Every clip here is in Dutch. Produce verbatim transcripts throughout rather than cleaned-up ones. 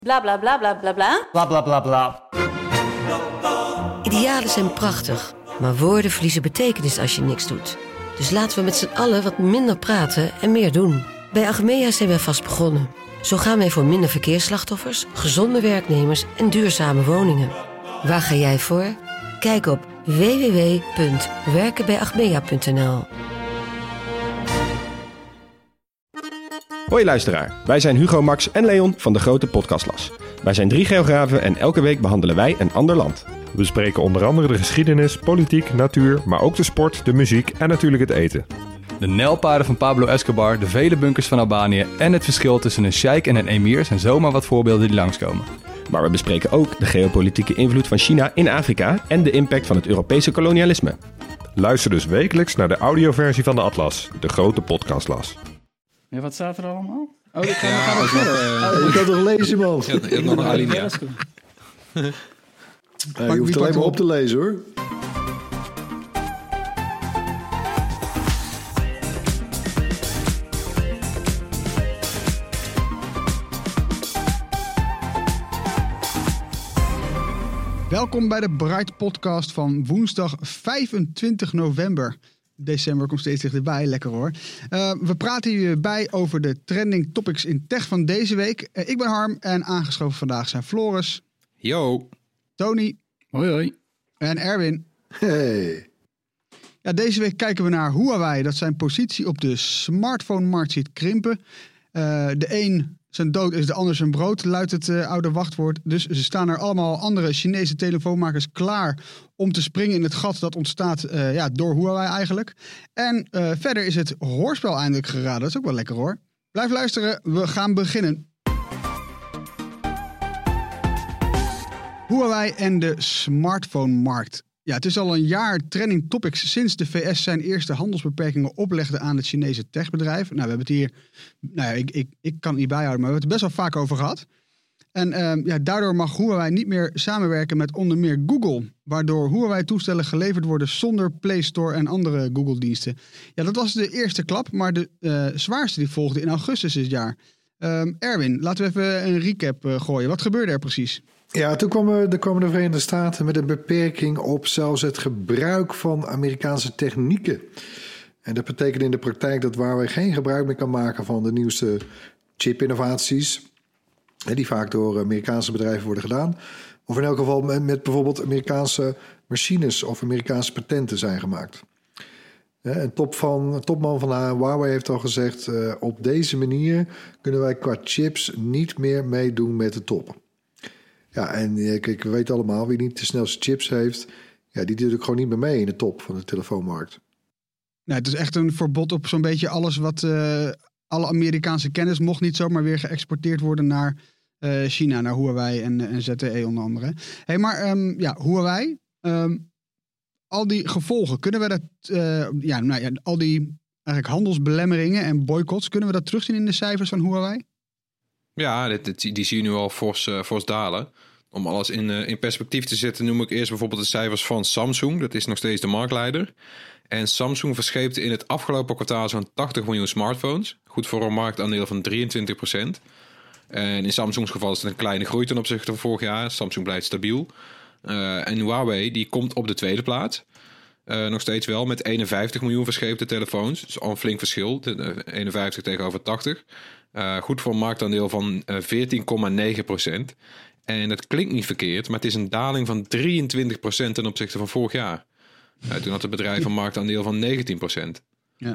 Bla bla bla bla bla bla. Bla bla bla bla. Idealen zijn prachtig, maar woorden verliezen betekenis als je niks doet. Dus laten we met z'n allen wat minder praten en meer doen. Bij Achmea zijn wij vast begonnen. Zo gaan wij voor minder verkeersslachtoffers, gezonde werknemers en duurzame woningen. Waar ga jij voor? Kijk op w w w punt werken bij achmea punt n l. Hoi luisteraar, wij zijn Hugo, Max en Leon van de Grote Podcastlas. Wij zijn drie geografen en elke week behandelen wij een ander land. We bespreken onder andere de geschiedenis, politiek, natuur, maar ook de sport, de muziek en natuurlijk het eten. De nijlpaarden van Pablo Escobar, de vele bunkers van Albanië en het verschil tussen een sheik en een emir zijn zomaar wat voorbeelden die langskomen. Maar we bespreken ook de geopolitieke invloed van China in Afrika en de impact van het Europese kolonialisme. Luister dus wekelijks naar de audioversie van de Atlas, de Grote Podcastlas. Ja, wat staat er allemaal? Oh, ik ga ja, gaan we verder. Uh, je kan toch lezen, man? Je hebt nog een alinea. Ja, je hoeft alleen maar op te lezen, hoor. Welkom bij de Bright Podcast van woensdag vijfentwintig november. December komt steeds dichterbij, lekker hoor. Uh, we praten hier bij over de trending topics in tech van deze week. Uh, ik ben Harm en aangeschoven vandaag zijn Floris. Yo. Tony. Hoi hoi. En Erwin. Hey. Ja, deze week kijken we naar Huawei dat zijn positie op de smartphone-markt ziet krimpen. Uh, de een zijn dood is de ander zijn brood, luidt het uh, oude wachtwoord. Dus ze staan er allemaal andere Chinese telefoonmakers klaar om te springen in het gat dat ontstaat uh, ja, door Huawei eigenlijk. En uh, verder is het hoorspel eindelijk geraden. Dat is ook wel lekker hoor. Blijf luisteren, we gaan beginnen. Huawei en de smartphone-markt. Ja, het is al een jaar trending topics sinds de V S zijn eerste handelsbeperkingen oplegde aan het Chinese techbedrijf. Nou, we hebben het hier, nou ja, ik, ik, ik kan het niet bijhouden, maar we hebben het er best wel vaak over gehad. En uh, ja, daardoor mag Huawei niet meer samenwerken met onder meer Google, waardoor Huawei-toestellen geleverd worden zonder Play Store en andere Google-diensten. Ja, dat was de eerste klap, maar de uh, zwaarste die volgde in augustus dit jaar. Um, Erwin, laten we even een recap uh, gooien. Wat gebeurde er precies? Ja, toen kwamen de, kwamen de Verenigde Staten met een beperking op zelfs het gebruik van Amerikaanse technieken. En dat betekent in de praktijk dat Huawei geen gebruik meer kan maken van de nieuwste chip-innovaties, die vaak door Amerikaanse bedrijven worden gedaan. Of in elk geval met, met bijvoorbeeld Amerikaanse machines of Amerikaanse patenten zijn gemaakt. Een top van, topman van Huawei heeft al gezegd, uh, op deze manier kunnen wij qua chips niet meer meedoen met de top. Ja, en kijk, we weten allemaal, wie niet de snelste chips heeft, ja, die doet ook gewoon niet meer mee in de top van de telefoonmarkt. Nou, het is echt een verbod op zo'n beetje alles wat, uh, alle Amerikaanse kennis mocht niet zomaar weer geëxporteerd worden naar uh, China, naar Huawei en, en Z T E onder andere. Hé, hey, maar um, ja, Huawei, um, al die gevolgen, kunnen we dat, uh, ja, nou ja, al die eigenlijk handelsbelemmeringen en boycotts, kunnen we dat terugzien in de cijfers van Huawei? Ja, dit, dit, die zie je nu al fors, uh, fors dalen. Om alles in, uh, in perspectief te zetten noem ik eerst bijvoorbeeld de cijfers van Samsung. Dat is nog steeds de marktleider. En Samsung verscheepte in het afgelopen kwartaal zo'n tachtig miljoen smartphones. Goed voor een marktaandeel van drieëntwintig procent. En in Samsungs geval is het een kleine groei ten opzichte van vorig jaar. Samsung blijft stabiel. Uh, en Huawei die komt op de tweede plaats. Uh, nog steeds wel met eenenvijftig miljoen verscheepte telefoons. Dus al een flink verschil. De, uh, eenenvijftig tegenover tachtig. Uh, goed voor een marktaandeel van uh, veertien komma negen procent. En dat klinkt niet verkeerd, maar het is een daling van drieëntwintig procent ten opzichte van vorig jaar. Uh, toen had het bedrijf een marktaandeel van negentien procent. Ja,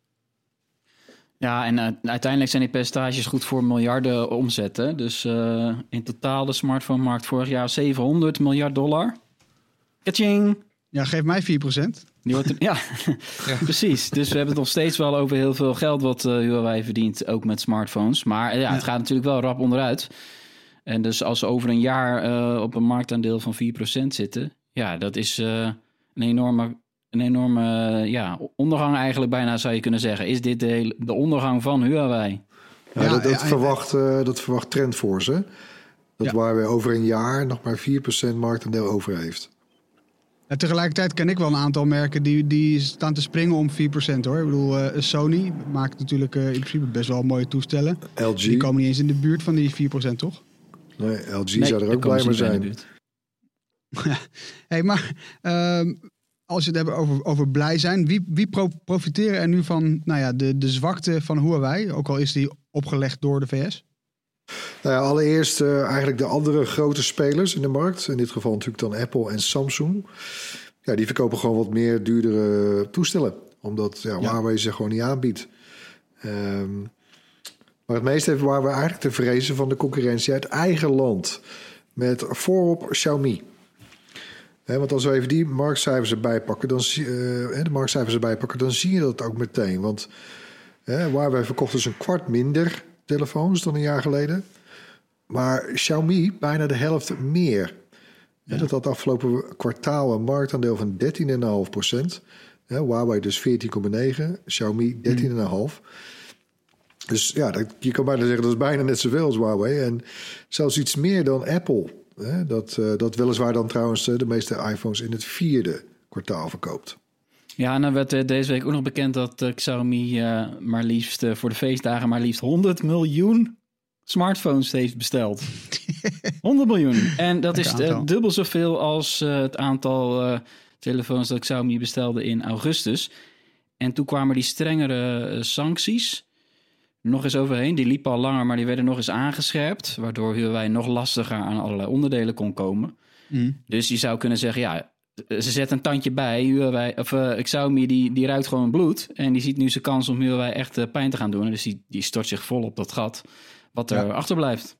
ja en uh, uiteindelijk zijn die percentages goed voor miljarden omzetten. Dus uh, in totaal de smartphone-markt vorig jaar zevenhonderd miljard dollar. Kaching! Ja, geef mij vier procent. Die wordt er, ja, ja, precies. Dus we hebben het nog steeds wel over heel veel geld wat uh, Huawei verdient, ook met smartphones. Maar uh, ja, het gaat natuurlijk wel rap onderuit. En dus als ze over een jaar uh, op een marktaandeel van vier procent zitten, ja, dat is uh, een enorme, een enorme uh, ja, ondergang eigenlijk bijna, zou je kunnen zeggen. Is dit de, de ondergang van Huawei? Ja, ja, dat, dat, ja, verwacht, uh, dat verwacht Trendforce, hè? Dat ja. Waar we over een jaar nog maar vier procent marktaandeel over heeft. Ja, tegelijkertijd ken ik wel een aantal merken die, die staan te springen om vier procent hoor. Ik bedoel, uh, Sony maakt natuurlijk uh, in principe best wel mooie toestellen. L G. Die komen niet eens in de buurt van die vier procent, toch? Nee, L G Nee, zou er daar ook komen blij ze mee niet bij in de zijn. buurt. Hey, maar uh, als je het hebben over, over blij zijn, wie, wie pro- profiteren er nu van nou ja, de, de zwakte van Huawei? Ook al is die opgelegd door de V S? Nou ja, allereerst uh, eigenlijk de andere grote spelers in de markt. In dit geval natuurlijk dan Apple en Samsung. Ja, die verkopen gewoon wat meer duurdere toestellen. Omdat ja, Huawei ze gewoon niet aanbiedt. Um, maar het meeste heeft Huawei eigenlijk te vrezen van de concurrentie uit eigen land. Met voorop Xiaomi. He, want als we even die marktcijfers erbij pakken, dan, uh, de marktcijfers erbij pakken, dan zie je dat ook meteen. Want uh, Huawei verkocht dus een kwart minder telefoons dan een jaar geleden. Maar Xiaomi bijna de helft meer. Ja. Dat had afgelopen kwartaal een marktaandeel van dertien komma vijf procent. Ja, Huawei dus veertien komma negen, Xiaomi dertien komma vijf. Dus ja, dat, je kan bijna zeggen dat is bijna net zoveel als Huawei. En zelfs iets meer dan Apple. Hè? Dat, uh, dat weliswaar dan trouwens de meeste iPhones in het vierde kwartaal verkoopt. Ja, en dan werd uh, deze week ook nog bekend dat uh, Xiaomi uh, maar liefst uh, voor de feestdagen maar liefst honderd miljoen smartphones heeft besteld. honderd miljoen. En dat is uh, dubbel zoveel als uh, het aantal uh, telefoons dat Xiaomi bestelde in augustus. En toen kwamen die strengere uh, sancties nog eens overheen. Die liepen al langer, maar die werden nog eens aangescherpt, waardoor Huawei nog lastiger aan allerlei onderdelen kon komen. Mm. Dus je zou kunnen zeggen, ja, ze zetten een tandje bij. Huawei, of uh, Xiaomi die, die ruikt gewoon bloed. En die ziet nu zijn kans om Huawei echt uh, pijn te gaan doen. Dus die, die stort zich vol op dat gat wat er ja. achterblijft.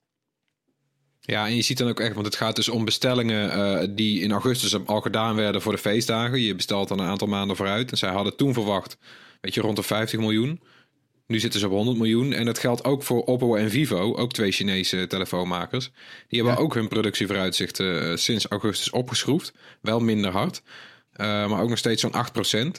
Ja, en je ziet dan ook echt, want het gaat dus om bestellingen uh, die in augustus al gedaan werden voor de feestdagen. Je bestelt dan een aantal maanden vooruit. En zij hadden toen verwacht, weet je, rond de vijftig miljoen. Nu zitten ze op honderd miljoen. En dat geldt ook voor Oppo en Vivo, ook twee Chinese telefoonmakers. Die hebben ja. ook hun productievooruitzichten uh, sinds augustus opgeschroefd. Wel minder hard, uh, maar ook nog steeds zo'n acht procent.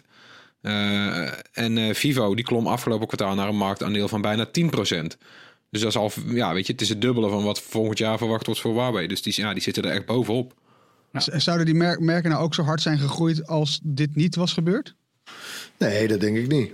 Uh, en uh, Vivo, die klom afgelopen kwartaal naar een marktaandeel van bijna tien procent. Dus dat is al, ja, weet je, het is het dubbele van wat volgend jaar verwacht wordt voor Huawei. Dus die, ja, die zitten er echt bovenop. Ja. Zouden die mer- merken nou ook zo hard zijn gegroeid als dit niet was gebeurd? Nee, dat denk ik niet.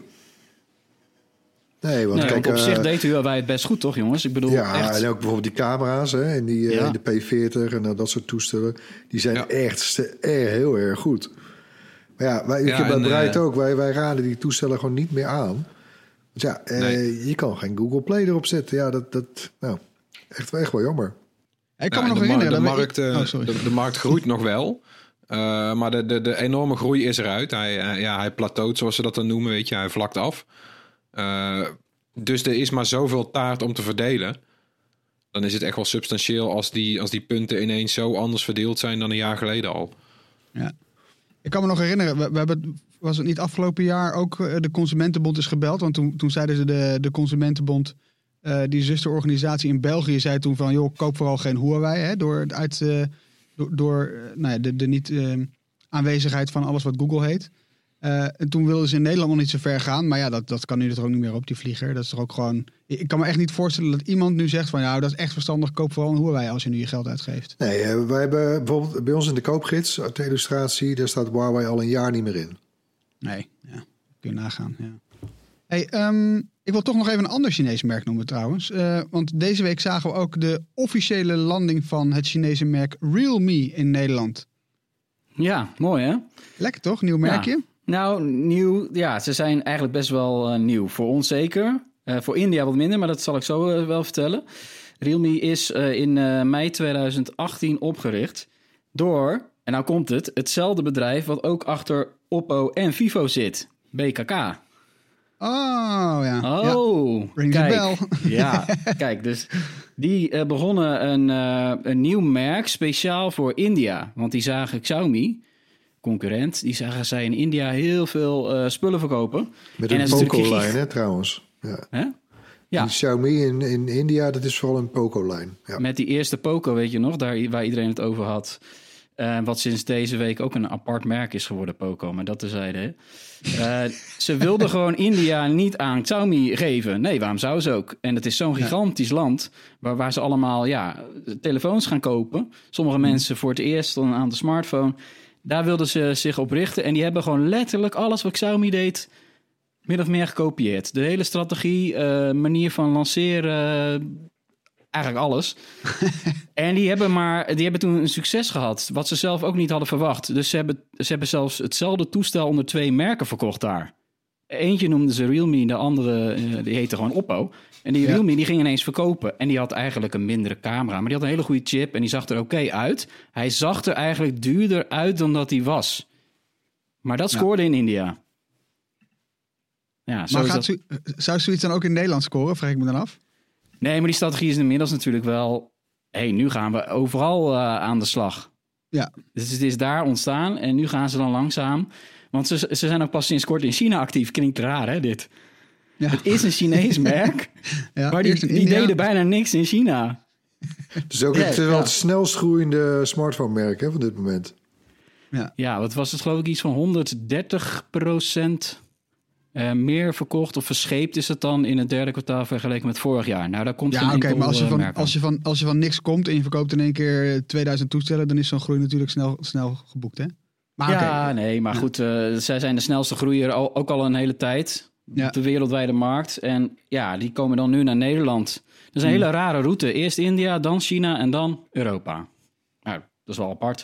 Nee, want nee, kijk, op zich uh, deed Huawei het best goed, toch jongens? Ik bedoel, ja, echt. En ook bijvoorbeeld die camera's hè, en die, ja. uh, de P veertig en uh, dat soort toestellen. Die zijn ja. echt st- er heel erg goed. Maar ja, wij, ja, ik heb bij Breit uh, ook. Wij, wij raden die toestellen gewoon niet meer aan. Want ja, uh, nee. je kan geen Google Play erop zetten. Ja, dat, dat nou, echt, echt wel jammer. Ik kan ja, me nog de herinneren. Mar- de, markt, ik... oh, de, de markt groeit nog wel. Uh, maar de, de, de enorme groei is eruit. Hij, uh, ja, hij plateaut, zoals ze dat dan noemen. Weet je, hij vlakt af. Uh, dus er is maar zoveel taart om te verdelen. Dan is het echt wel substantieel als die, als die punten ineens zo anders verdeeld zijn dan een jaar geleden al. Ja. Ik kan me nog herinneren, we, we hebben, was het niet afgelopen jaar ook de Consumentenbond is gebeld? Want toen, toen zeiden ze de, de Consumentenbond, uh, die zusterorganisatie in België, zei toen van, joh, koop vooral geen Huawei. Hè, door uit, uh, door, door nou ja, de, de niet uh, aanwezigheid van alles wat Google heet. Uh, en toen wilden ze in Nederland nog niet zo ver gaan. Maar ja, dat, dat kan nu er ook niet meer op, die vlieger. Dat is toch ook gewoon... Ik kan me echt niet voorstellen dat iemand nu zegt van... ja, dat is echt verstandig, koop vooral een Huawei als je nu je geld uitgeeft. Nee, uh, wij hebben bijvoorbeeld bij ons in de koopgids, de illustratie, daar staat Huawei al een jaar niet meer in. Nee, ja. Kun je nagaan, ja. Hey, um, ik wil toch nog even een ander Chinees merk noemen trouwens. Uh, want deze week zagen we ook de officiële landing van het Chinese merk Realme in Nederland. Ja, mooi hè? Lekker toch, nieuw merkje? Ja. Nou, nieuw. Ja, ze zijn eigenlijk best wel uh, nieuw. Voor ons zeker. Uh, voor India wat minder, maar dat zal ik zo uh, wel vertellen. Realme is uh, in uh, mei tweeduizend achttien opgericht door, en nou komt het, hetzelfde bedrijf wat ook achter Oppo en Vivo zit. B K K. Oh, ja. Oh, ja. Ring kijk. the bell. Ja, kijk, dus die uh, begonnen een, uh, een nieuw merk speciaal voor India. Want die zagen Xiaomi, concurrent, die zagen zij in India heel veel uh, spullen verkopen. Met een Poco-lijn, hè, trouwens. Ja. Hè? Ja. Die Xiaomi in, in India, dat is vooral een Poco-lijn. Ja. Met die eerste Poco, weet je nog, daar waar iedereen het over had. Uh, wat sinds deze week ook een apart merk is geworden, Poco. Maar dat terzijde. Uh, ze wilden gewoon India niet aan Xiaomi geven. Nee, waarom zou ze ook? En het is zo'n gigantisch ja. land waar, waar ze allemaal ja, telefoons gaan kopen. Sommige mm. mensen voor het eerst dan aan de smartphone. Daar wilden ze zich op richten. En die hebben gewoon letterlijk alles wat Xiaomi deed min of meer gekopieerd. De hele strategie, uh, manier van lanceren, eigenlijk alles. En die hebben, maar, die hebben toen een succes gehad, wat ze zelf ook niet hadden verwacht. Dus ze hebben, ze hebben zelfs hetzelfde toestel onder twee merken verkocht daar. Eentje noemden ze Realme, de andere die heette gewoon Oppo. En die Realme die ging ineens verkopen. En die had eigenlijk een mindere camera. Maar die had een hele goede chip en die zag er oké okay uit. Hij zag er eigenlijk duurder uit dan dat hij was. Maar dat scoorde ja. in India. Ja, maar gaat dat... zou zoiets dan ook in Nederland scoren? Vraag ik me dan af. Nee, maar die strategie is inmiddels natuurlijk wel... Hé, hey, nu gaan we overal uh, aan de slag. Ja. Dus het is daar ontstaan en nu gaan ze dan langzaam... Want ze, ze zijn ook pas sinds kort in China actief. Klinkt raar, hè, dit? Ja. Het is een Chinees merk, ja, maar die, die deden bijna niks in China. Dus ook het, ja, wel ja. het snelst groeiende smartphone-merk hè, van dit moment. Ja. ja, wat was het geloof ik iets van honderddertig procent uh, meer verkocht of verscheept is het dan in het derde kwartaal vergeleken met vorig jaar. Nou, daar komt ja, geen oké, enkel maar als je, van, merk als, je van, als je van niks komt en je verkoopt in één keer tweeduizend toestellen, dan is zo'n groei natuurlijk snel, snel geboekt, hè? Maar ja, okay. nee, maar goed, uh, zij zijn de snelste groeier al, ook al een hele tijd ja. op de wereldwijde markt. En ja, die komen dan nu naar Nederland. Dat is een hmm. hele rare route. Eerst India, dan China en dan Europa. Nou, dat is wel apart.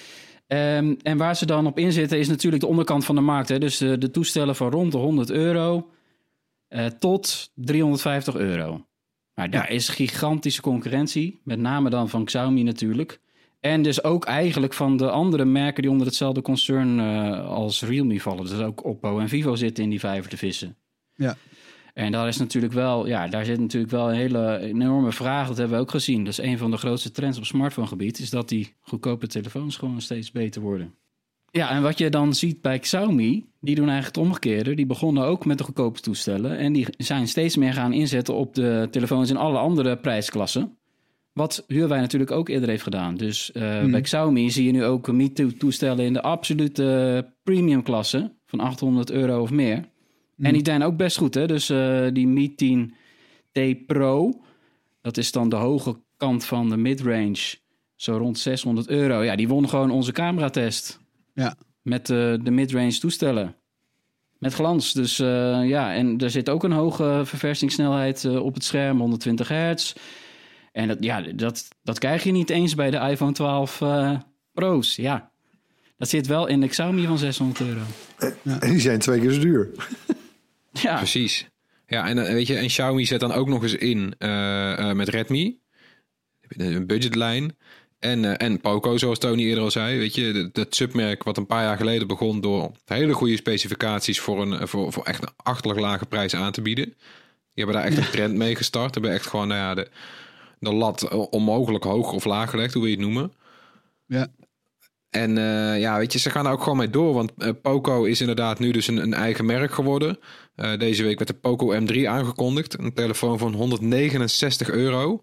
Um, en waar ze dan op inzitten is natuurlijk de onderkant van de markt. Hè? Dus de, de toestellen van rond de honderd euro uh, tot driehonderdvijftig euro. Maar daar ja. is gigantische concurrentie. Met name dan van Xiaomi natuurlijk. En dus ook eigenlijk van de andere merken die onder hetzelfde concern uh, als Realme vallen. Dus ook Oppo en Vivo zitten in die vijver te vissen. Ja. En daar is natuurlijk wel, ja, daar zit natuurlijk wel een hele enorme vraag. Dat hebben we ook gezien. Dat is een van de grootste trends op smartphonegebied. Is dat die goedkope telefoons gewoon steeds beter worden. Ja, en wat je dan ziet bij Xiaomi, die doen eigenlijk het omgekeerde. Die begonnen ook met de goedkope toestellen. En die zijn steeds meer gaan inzetten op de telefoons in alle andere prijsklassen. Wat Huawei natuurlijk ook eerder heeft gedaan. Dus uh, hmm. bij Xiaomi zie je nu ook Mi-toestellen in de absolute premium klasse van achthonderd euro of meer. Hmm. En die zijn ook best goed, hè? Dus uh, die Mi tien T Pro, dat is dan de hoge kant van de midrange, zo rond zeshonderd euro. Ja, die won gewoon onze cameratest. Ja. Met uh, de midrange toestellen. Met glans. Dus uh, ja, en er zit ook een hoge verversingssnelheid uh, op het scherm, honderdtwintig hertz. En dat, ja, dat, dat krijg je niet eens bij de iPhone twaalf uh, Pro's. Ja, dat zit wel in de Xiaomi van zeshonderd euro. Ja. En die zijn twee keer zo duur. Ja, precies. Ja, en weet je, en Xiaomi zet dan ook nog eens in uh, uh, met Redmi, een budgetlijn. En, uh, en Poco, zoals Tony eerder al zei. Weet je, dat submerk wat een paar jaar geleden begon door hele goede specificaties voor, een, voor, voor echt een achterlijk lage prijs aan te bieden. Die hebben daar echt een trend mee gestart. Hebben echt gewoon, nou ja, de, de lat onmogelijk hoog of laag gelegd, hoe wil je het noemen. Ja. En uh, ja, weet je, ze gaan er ook gewoon mee door. Want uh, Poco is inderdaad nu dus een, een eigen merk geworden. Uh, deze week werd de Poco M drie aangekondigd. Een telefoon van honderdnegenenzestig euro.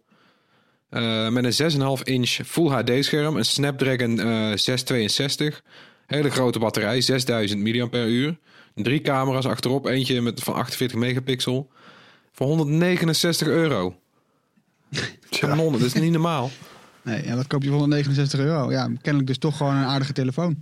Uh, met een zes komma vijf inch Full H D-scherm. Een Snapdragon uh, zeshonderdtweeënzestig. Hele grote batterij, zesduizend milliampère-uur. Drie camera's achterop. Eentje met van achtenveertig megapixel. Voor honderdnegenenzestig euro. Kanon, dat is niet normaal. Nee, ja, wat koop je voor honderdnegenenzestig euro? Ja, kennelijk dus toch gewoon een aardige telefoon.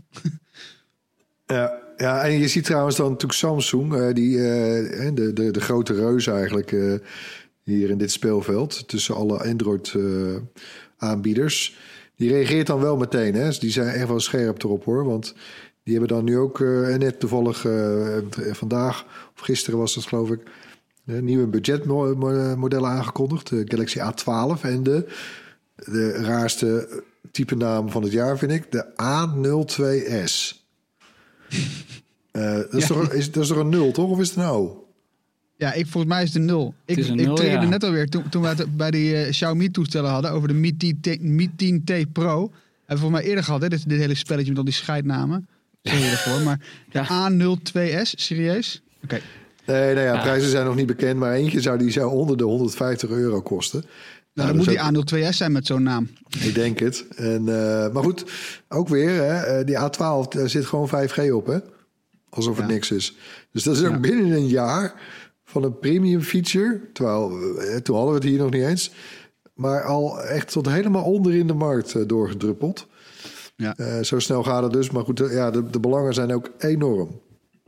Ja, ja, en je ziet trouwens dan natuurlijk Samsung, uh, die, uh, de, de, de grote reus eigenlijk uh, hier in dit speelveld, tussen alle Android-aanbieders. Uh, die reageert dan wel meteen, hè? Dus die zijn echt wel scherp erop, hoor. Want die hebben dan nu ook uh, net toevallig uh, vandaag, of gisteren was dat geloof ik, uh, nieuwe budgetmodellen aangekondigd. De Galaxy A twaalf en de... De raarste type naam van het jaar vind ik. De A nul twee S. Uh, dat, is ja. toch, is, dat is toch een nul, toch? Of is het een O? Ja, ik, volgens mij is het een nul. Ik, een ik nul, trede ja. net alweer, toen, toen we het bij die uh, Xiaomi-toestellen hadden... over de Mi tien T Pro. Hebben we volgens mij eerder gehad, hè? Dit, dit hele spelletje met al die scheidnamen. Sorry ervoor, maar de ja. A nul twee S, serieus? Oké. Okay. Nee, nou ja, ja, prijzen zijn nog niet bekend... maar eentje zou, die zou onder de honderdvijftig euro kosten... Nou, dan moet die ook... A nul twee S zijn met zo'n naam. Ik denk het. En, uh, maar goed, ook weer, hè, die A twaalf, daar zit gewoon vijf G op, hè? Alsof het ja. niks is. Dus dat is ook ja. binnen een jaar van een premium feature. Terwijl, uh, toen hadden we het hier nog niet eens. Maar al echt tot helemaal onder in de markt uh, doorgedruppeld. Ja. Uh, zo snel gaat het dus. Maar goed, uh, ja, de, de belangen zijn ook enorm.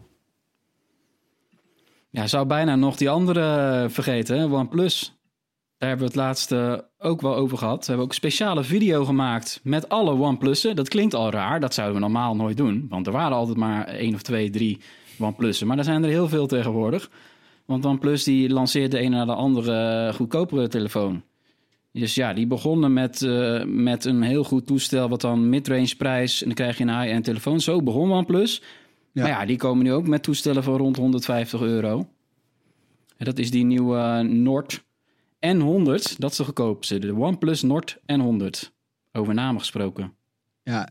Ja, zou bijna nog die andere vergeten, hè? OnePlus. Daar hebben we het laatste ook wel over gehad. We hebben ook een speciale video gemaakt met alle OnePlussen. Dat klinkt al raar, dat zouden we normaal nooit doen. Want er waren altijd maar één of twee, drie OnePlussen. Maar er zijn er heel veel tegenwoordig. Want OnePlus die lanceert de ene na de andere goedkopere telefoon. Dus ja, die begonnen met, uh, met een heel goed toestel... wat dan midrange prijs, en dan krijg je een high-end telefoon. Zo begon OnePlus. Ja. Maar ja, die komen nu ook met toestellen van rond honderdvijftig euro. En dat is die nieuwe uh, Nord N honderd. Dat is de goedkoopste. De OnePlus Nord N honderd. Over namen gesproken. Ja.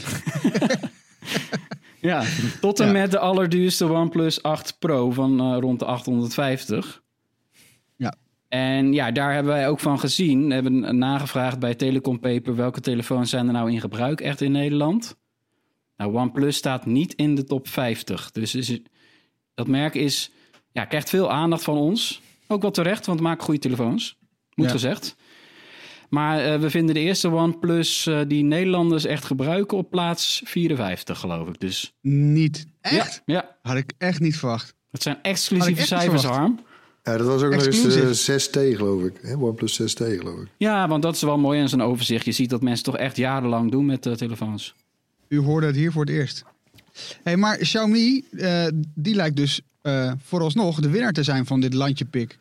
Ja, tot en ja. met de allerduurste OnePlus acht Pro van uh, rond de achthonderdvijftig. Ja. En ja, daar hebben wij ook van gezien. We hebben nagevraagd bij Telecom Paper... welke telefoons zijn er nou in gebruik echt in Nederland. Nou, OnePlus staat niet in de top vijftig. Dus is, dat merk is, ja, krijgt veel aandacht van ons. Ook wel terecht, want we maken goede telefoons. Moet ja. gezegd. Maar uh, we vinden de eerste OnePlus uh, die Nederlanders echt gebruiken... op plaats vierenvijftig, geloof ik. Dus niet. Echt? Ja. ja. Had ik echt niet verwacht. Het zijn exclusieve cijfers, Harm. Ja, dat was ook nog eens de zes T, geloof ik. Hè? OnePlus zes T, geloof ik. Ja, want dat is wel mooi in zo'n overzicht. Je ziet dat mensen toch echt jarenlang doen met uh, telefoons. U hoorde het hier voor het eerst. Hey, maar Xiaomi, uh, die lijkt dus uh, vooralsnog de winnaar te zijn van dit landje pik.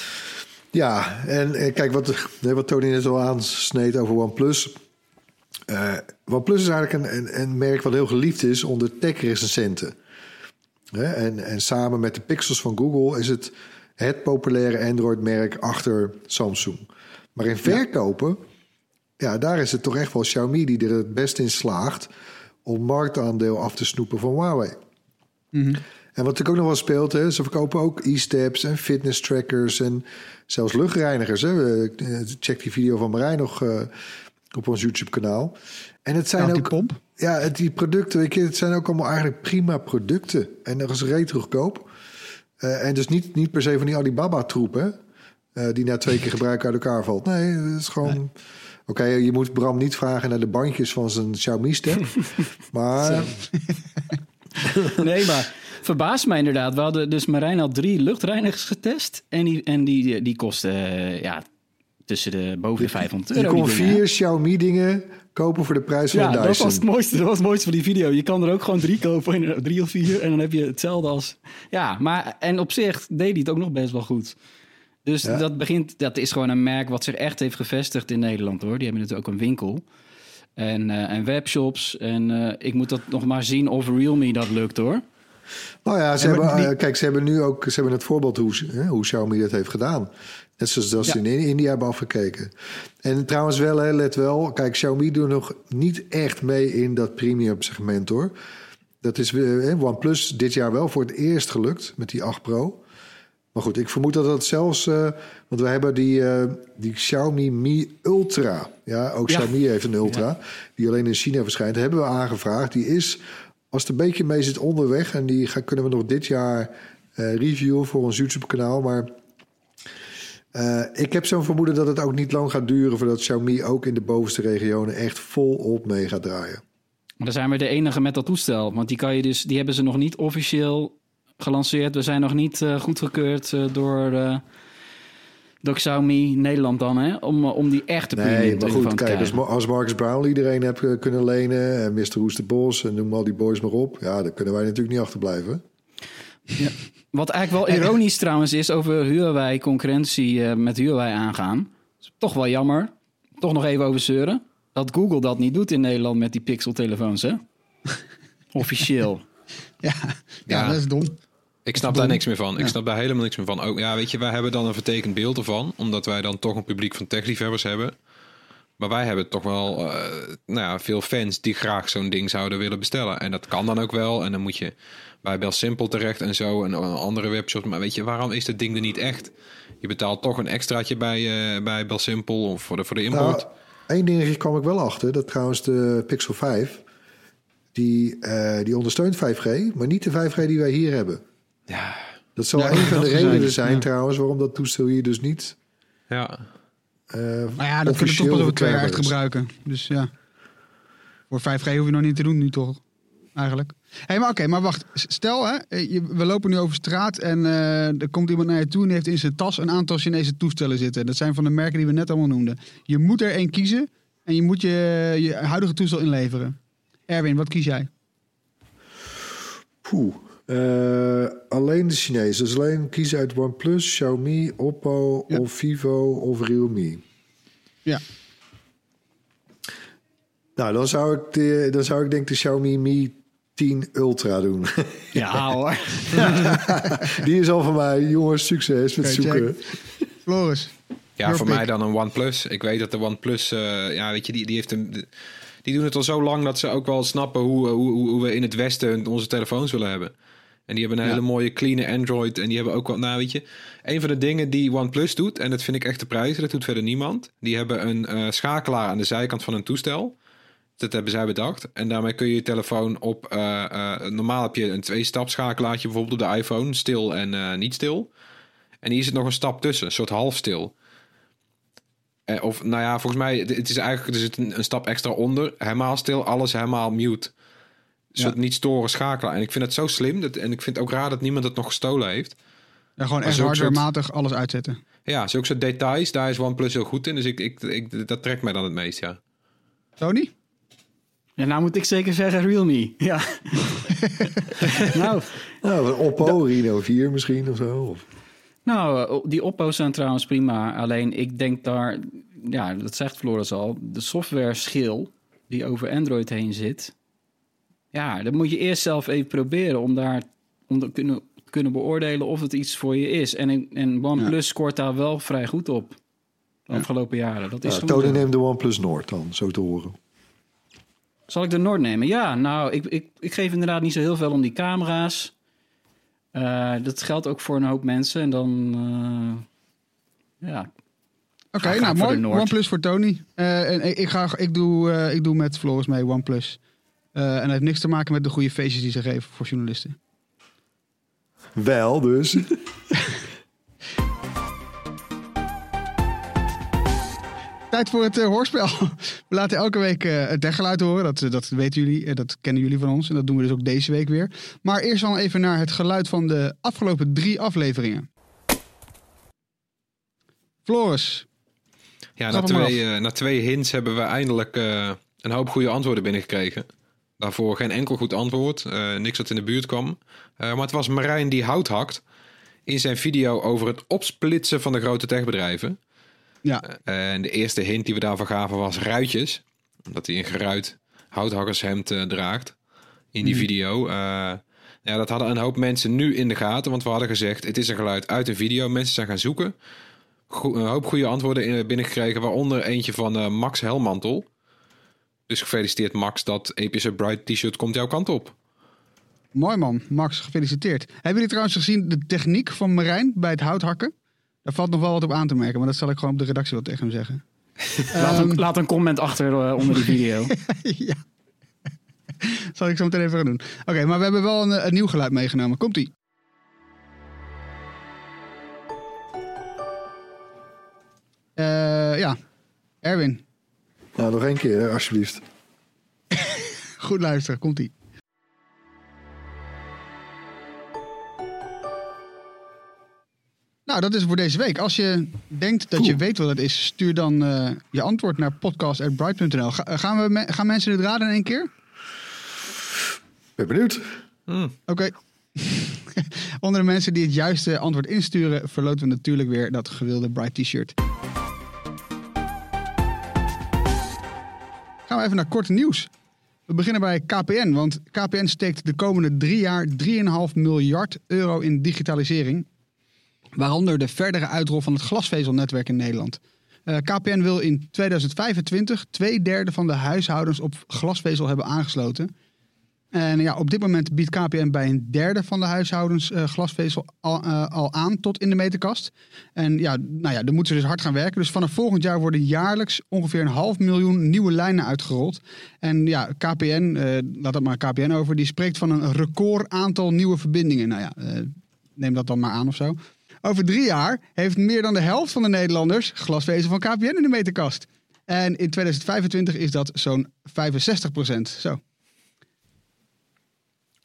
Ja, en, en kijk, wat, wat Tony net al aansneed over OnePlus. Uh, OnePlus is eigenlijk een, een, een merk wat heel geliefd is onder tech-recensenten. En, en samen met de Pixels van Google is het het populaire Android-merk achter Samsung. Maar in verkopen, ja. ja, daar is het toch echt wel Xiaomi die er het best in slaagt om marktaandeel af te snoepen van Huawei. Mm-hmm. En wat natuurlijk ook nog wel speelt, hè, ze verkopen ook e-steps en fitness trackers en zelfs luchtreinigers. Hè. Check die video van Marijn nog uh, op ons YouTube-kanaal. En het zijn ja, ook die pomp. Ja, die producten, weet je, het zijn ook allemaal eigenlijk prima producten. En dat is reet goedkoop. Uh, en dus niet, niet per se van die Alibaba-troepen, uh, die na twee keer gebruik uit elkaar valt. Nee, het is gewoon... Nee. Oké, okay, je moet Bram niet vragen naar de bandjes van zijn Xiaomi-step. maar... nee, maar verbaast mij inderdaad. We hadden dus Marijn had drie luchtreinigers getest. En die, en die, die kosten uh, ja, tussen de boven de vijfhonderd euro. Je kon vier Xiaomi-dingen kopen voor de prijs van ja, een Dyson. Dat was het mooiste. Dat was het mooiste van die video. Je kan er ook gewoon drie kopen, drie of vier. En dan heb je hetzelfde als... Ja, maar en op zich deed hij het ook nog best wel goed. Dus ja. dat begint... Dat is gewoon een merk wat zich echt heeft gevestigd in Nederland, hoor. Die hebben natuurlijk ook een winkel. En, uh, en webshops. En uh, ik moet dat nog maar zien of Realme dat lukt, hoor. Nou ja, ze hebben, die... kijk, ze hebben nu ook ze hebben het voorbeeld hoe, hè, hoe Xiaomi dat heeft gedaan. Net zoals dat ze ja. in India hebben afgekeken. En trouwens wel, hè, let wel. Kijk, Xiaomi doet nog niet echt mee in dat premium segment, hoor. Dat is hè, OnePlus dit jaar wel voor het eerst gelukt met die acht Pro. Maar goed, ik vermoed dat dat zelfs... Uh, want we hebben die, uh, die Xiaomi Mi Ultra. Ja, ook ja. Xiaomi heeft een Ultra. Ja. Die alleen in China verschijnt. Dat hebben we aangevraagd. Die is, als het een beetje mee zit, onderweg. En die gaan, kunnen we nog dit jaar uh, reviewen voor ons YouTube-kanaal. Maar uh, ik heb zo'n vermoeden dat het ook niet lang gaat duren... voordat Xiaomi ook in de bovenste regionen echt volop mee gaat draaien. Maar dan zijn we de enige met dat toestel. Want die, kan je dus, die hebben ze nog niet officieel... gelanceerd. We zijn nog niet uh, goedgekeurd uh, door, uh, door Xiaomi Nederland dan, hè? Om, om die echte premium nee, maar goed, te kijk, krijgen. Als, als Marcus Brown iedereen heeft uh, kunnen lenen... en mister Oesterbos en noem al die boys maar op... ja, dan kunnen wij natuurlijk niet achterblijven. Ja. Wat eigenlijk wel ironisch trouwens is... over Huawei concurrentie uh, met Huawei aangaan. Is toch wel jammer. Toch nog even over zeuren. Dat Google dat niet doet in Nederland met die Pixel-telefoons, hè? Officieel. Ja, ja, ja, dat is dom. Ik snap daar niks meer van. Ja. Ik snap daar helemaal niks meer van. Ook, ja, weet je, wij hebben dan een vertekend beeld ervan, omdat wij dan toch een publiek van techliefhebbers hebben. Maar wij hebben toch wel uh, nou ja, veel fans die graag zo'n ding zouden willen bestellen. En dat kan dan ook wel. En dan moet je bij BelSimpel terecht en zo en andere webshops. Maar weet je, waarom is dat ding er niet echt? Je betaalt toch een extraatje bij, uh, bij BelSimpel of voor de, voor de import. Nou, één dingetje kwam ik wel achter. Dat trouwens de Pixel vijf... Die, uh, die ondersteunt vijf G, maar niet de vijf G die wij hier hebben. Ja. Dat zal ja, een van de redenen zijn, zijn ja. trouwens... waarom dat toestel hier dus niet... Ja. Uh, maar ja, dat kunnen we toch wel over twee jaar gebruiken. Dus ja. Voor vijf G hoef je nog niet te doen nu toch? eigenlijk. Hey, maar oké, okay, maar wacht. Stel, hè, we lopen nu over straat en uh, er komt iemand naar je toe en die heeft in zijn tas een aantal Chinese toestellen zitten. Dat zijn van de merken die we net allemaal noemden. Je moet er één kiezen en je moet je, je huidige toestel inleveren. Erwin, wat kies jij? Poeh. Uh, alleen de Chinezen. Dus alleen kiezen uit OnePlus, Xiaomi, Oppo ja. of Vivo of Realme. Ja. Nou, dan zou ik, de, dan zou ik denk de Xiaomi Mi tien Ultra doen. Ja hoor. Die is al van mij. Jongens, succes met okay, zoeken. Check. Floris. Ja, voor pick. mij dan een OnePlus. Ik weet dat de OnePlus, uh, ja, weet je, die, die heeft een... Die doen het al zo lang dat ze ook wel snappen hoe, hoe, hoe we in het Westen onze telefoons willen hebben. En die hebben een ja. hele mooie clean Android. En die hebben ook wel, nou weet je, een van de dingen die OnePlus doet, en dat vind ik echt de prijzen, dat doet verder niemand. Die hebben een uh, schakelaar aan de zijkant van een toestel. Dat hebben zij bedacht. En daarmee kun je je telefoon op, uh, uh, normaal heb je een twee-stap schakelaartje, bijvoorbeeld op de iPhone, stil en uh, niet stil. En hier zit nog een stap tussen, een soort half stil. Uh, of nou ja, volgens mij, het is eigenlijk, er zit een, een stap extra onder. Helemaal stil, alles helemaal mute. Een soort ja. niet storen schakelaar. En ik vind het zo slim. Dat, en ik vind het ook raar dat niemand het nog gestolen heeft. Ja, gewoon echt hardwarematig soort, alles uitzetten. Ja, zulke soort details, daar is OnePlus heel goed in. Dus ik, ik, ik, dat trekt mij dan het meest, ja. Tony? Ja, nou moet ik zeker zeggen Realme. Ja. nou, nou, een Oppo, Reno vier misschien of zo. Of... Nou, die Oppo's zijn trouwens prima. Alleen ik denk daar, ja, dat zegt Floris al, de software schil die over Android heen zit. Ja, dat moet je eerst zelf even proberen om daar om te kunnen, kunnen beoordelen of het iets voor je is. En, en OnePlus ja. scoort daar wel vrij goed op de afgelopen ja. jaren. Dat is ja, Tony neemt de OnePlus Nord dan, zo te horen. Zal ik de Nord nemen? Ja, nou, ik, ik, ik geef inderdaad niet zo heel veel om die camera's. Uh, dat geldt ook voor een hoop mensen. En dan, uh, ja... Oké, okay, nou mooi. OnePlus voor Tony. Uh, en ik, ik, ga, ik, doe, uh, ik doe met Floris mee OnePlus. Uh, en dat heeft niks te maken met de goede feestjes die ze geven voor journalisten. Wel, dus. Tijd voor het uh, hoorspel. We laten elke week uh, het dergeluid horen. Dat, dat weten jullie, uh, dat kennen jullie van ons. En dat doen we dus ook deze week weer. Maar eerst dan even naar het geluid van de afgelopen drie afleveringen. Floris. Ja, na twee, uh, na twee hints hebben we eindelijk uh, een hoop goede antwoorden binnengekregen. Daarvoor geen enkel goed antwoord. Uh, niks wat in de buurt kwam. Uh, maar het was Marijn die hout hakt in zijn video over het opsplitsen van de grote techbedrijven. Ja. Uh, en de eerste hint die we daarvoor gaven was ruitjes. Omdat hij een geruit houthakkershemd uh, draagt in die mm. video. Uh, ja, dat hadden een hoop mensen nu in de gaten. Want we hadden gezegd, het is een geluid uit een video. Mensen zijn gaan zoeken. Go- een hoop goede antwoorden binnengekregen. Waaronder eentje van uh, Max Helmantel. Dus gefeliciteerd Max, dat A P S Bright t-shirt komt jouw kant op. Mooi man, Max, gefeliciteerd. Hebben jullie trouwens gezien de techniek van Marijn bij het houthakken? Daar valt nog wel wat op aan te merken, maar dat zal ik gewoon op de redactie wel tegen hem zeggen. laat, een, um, laat een comment achter uh, onder die video. Ja, zal ik zo meteen even gaan doen. Oké, okay, maar we hebben wel een, een nieuw geluid meegenomen. Komt-ie. Uh, ja, Erwin. Nou, nog één keer, alsjeblieft. Goed luisteren, komt-ie. Nou, dat is voor deze week. Als je denkt dat je weet wat het is, stuur dan uh, je antwoord naar podcast at bright punt n l. Ga, gaan, we me- gaan mensen dit raden in één keer? Ben benieuwd. Mm. Oké. Okay. Onder de mensen die het juiste antwoord insturen, verloten we natuurlijk weer dat gewilde Bright t-shirt. Gaan we even naar korte nieuws. We beginnen bij K P N, want K P N steekt de komende drie jaar drie komma vijf miljard euro in digitalisering. Waaronder de verdere uitrol van het glasvezelnetwerk in Nederland. Uh, K P N wil in tweeduizend vijfentwintig twee derde van de huishoudens op glasvezel hebben aangesloten. En ja, op dit moment biedt K P N bij een derde van de huishoudens uh, glasvezel al, uh, al aan tot in de meterkast. En ja, nou ja, dan moeten ze dus hard gaan werken. Dus vanaf volgend jaar worden jaarlijks ongeveer een half miljoen nieuwe lijnen uitgerold. En ja, K P N, uh, laat dat maar K P N over, die spreekt van een record aantal nieuwe verbindingen. Nou ja, uh, neem dat dan maar aan of zo. Over drie jaar heeft meer dan de helft van de Nederlanders glasvezel van K P N in de meterkast. En in tweeduizend vijfentwintig is dat zo'n vijfenzestig procent. Zo.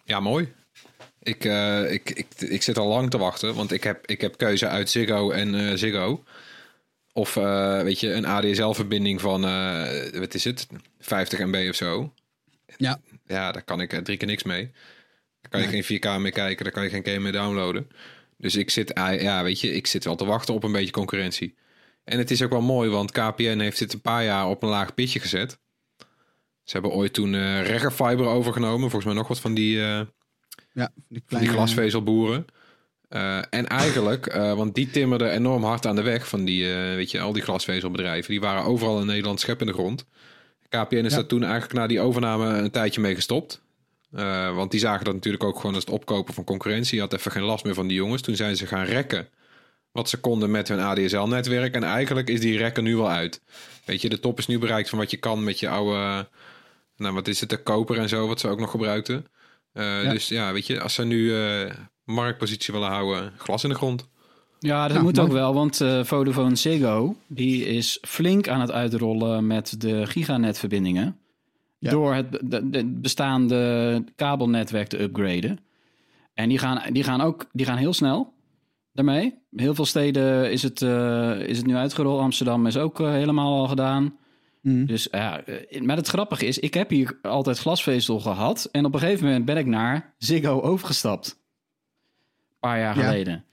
Ja, mooi. Ik, uh, ik, ik, ik zit al lang te wachten, want ik heb, ik heb keuze uit Ziggo en uh, Ziggo. Of uh, weet je, een A D S L-verbinding van, uh, wat is het, vijftig megabyte of zo. Ja. Ja, daar kan ik uh, drie keer niks mee. Daar kan je nee. geen vier K mee kijken, daar kan je geen game mee downloaden. Dus ik zit, uh, ja, weet je, ik zit wel te wachten op een beetje concurrentie. En het is ook wel mooi, want K P N heeft dit een paar jaar op een laag pitje gezet. Ze hebben ooit toen uh, Reggerfiber overgenomen. Volgens mij nog wat van die, uh, ja, die, kleine... die glasvezelboeren. Uh, en eigenlijk, uh, want die timmerden enorm hard aan de weg van die, uh, weet je, al die glasvezelbedrijven. Die waren overal in Nederland schep in de grond. K P N is ja. daar toen eigenlijk na die overname een tijdje mee gestopt. Uh, want die zagen dat natuurlijk ook gewoon als het opkopen van concurrentie. Je had even geen last meer van die jongens. Toen zijn ze gaan rekken wat ze konden met hun A D S L-netwerk. En eigenlijk is die rekken nu wel uit. Weet je, de top is nu bereikt van wat je kan met je oude... Uh, nou, wat is het, de koper en zo, wat ze ook nog gebruikten. Uh, ja. Dus ja, weet je, als ze nu uh, marktpositie willen houden, glas in de grond. Ja, dat ja, moet maar... ook wel, want uh, Vodafone Ziggo, die is flink aan het uitrollen met de giganetverbindingen. Ja. Door het, de, de bestaande kabelnetwerk te upgraden. En die gaan, die gaan ook die gaan heel snel daarmee. Heel veel steden is het, uh, is het nu uitgerold. Amsterdam is ook uh, helemaal al gedaan. Mm. Dus ja, uh, maar het grappige is, ik heb hier altijd glasvezel gehad. En op een gegeven moment ben ik naar Ziggo overgestapt. Een paar jaar ja. geleden.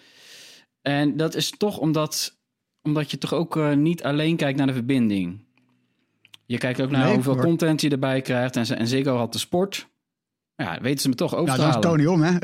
En dat is toch omdat, omdat je toch ook uh, niet alleen kijkt naar de verbinding. Je kijkt ook naar nee, hoeveel hoor. content je erbij krijgt. En, en Ziggo had de sport. Ja, weten ze me toch over te halen. Ja, dat is Tony om, hè?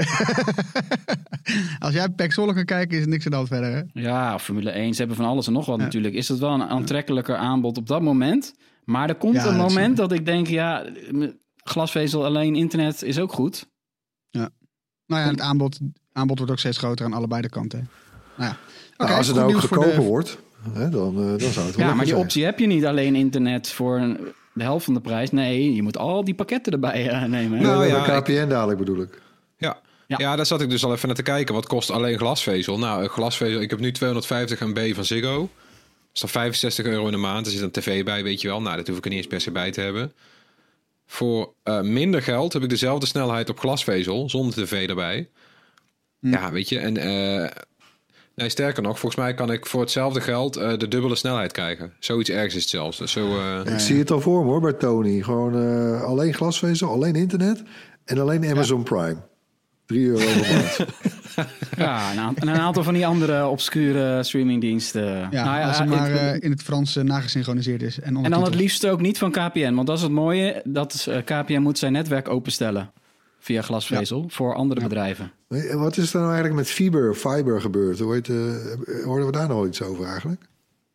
Als jij Pek Zwolle kan kijken, is het niks aan de hand verder, hè? Ja, Formule één, ze hebben van alles en nog wat ja. natuurlijk. Is dat wel een aantrekkelijker aanbod op dat moment. Maar er komt ja, een dat moment dat ik denk, ja, glasvezel alleen internet is ook goed. Ja. Nou ja, het aanbod, aanbod wordt ook steeds groter aan allebei de kanten. Nou ja. Okay, nou, als het nou ook goedkoper de... wordt, hè, dan, uh, dan zou het wel Ja, maar die zijn. optie heb je niet, alleen internet voor een, de helft van de prijs. Nee, je moet al die pakketten erbij uh, nemen. Hè? Nou ja, K P N dadelijk bedoel ik. Ja. Ja. ja, daar zat ik dus al even naar te kijken. Wat kost alleen glasvezel? Nou, glasvezel, ik heb nu tweehonderdvijftig megabyte van Ziggo. Dat is dan vijfenzestig euro in de maand. Er zit een tv bij, weet je wel. Nou, dat hoef ik er niet eens per se bij te hebben. Voor uh, minder geld heb ik dezelfde snelheid op glasvezel, zonder tv erbij. Hm. Ja, weet je, en... Uh, nee, sterker nog, volgens mij kan ik voor hetzelfde geld uh, de dubbele snelheid krijgen. Zoiets ergs is het zelfs. Dus zo, uh... Ik zie het al voor me hoor, bij Tony. Gewoon uh, alleen glasvezel, alleen internet en alleen Amazon ja. Prime. Drie euro per maand. Ja, en een aantal van die andere obscure streamingdiensten. Ja, nou ja, als het maar uh, in het Frans uh, nagesynchroniseerd is. En, en dan het liefst ook niet van K P N. Want dat is het mooie. Dat is, uh, K P N moet zijn netwerk openstellen via glasvezel ja. voor andere ja. bedrijven. Wat is er nou eigenlijk met fiber, fiber gebeurd? Hoe heet, uh, hoorden we daar nog iets over eigenlijk?